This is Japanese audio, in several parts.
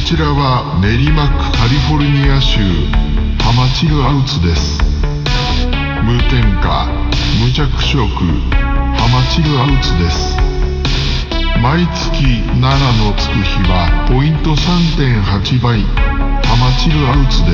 ちらは練馬区カリフォルニア州ハマチルアウツです。無添加無着色ハマチルアウツです。毎月7のつく日はポイント 3.8 倍ハマチルアウツです。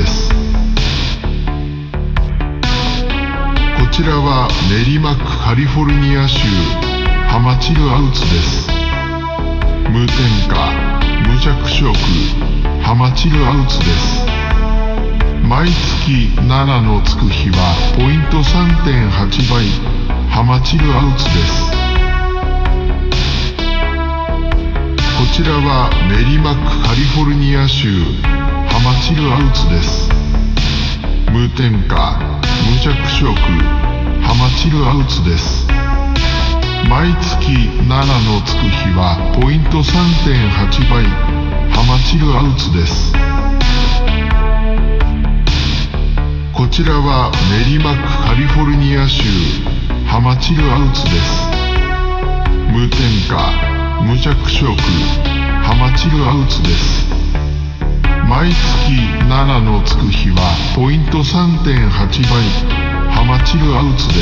こちらは練馬区カリフォルニア州ハマチルアウツです。無添加無着色ハマチルアウツです。毎月7のつく日はポイント 3.8 倍ハマチルアウツです。こちらは練馬区カリフォルニア州ハマチルアウツです。無添加無着色ハマチルアウツです。毎月7のつく日はポイント 3.8 倍ハマチルアウツです。こちらは練馬区カリフォルニア州ハマチルアウツです。無添加無着色ハマチルアウツです。毎月7のつく日はポイント 3.8 倍ハマチルアウツです。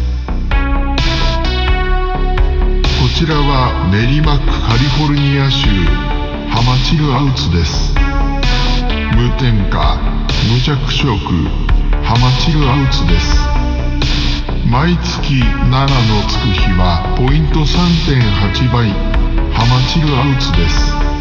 こちらは練馬区カリフォルニア州ハマチルアウツです。無添加無着色ハマチルアウツです。毎月7のつく日はポイント 3.8 倍ハマチルアウツです。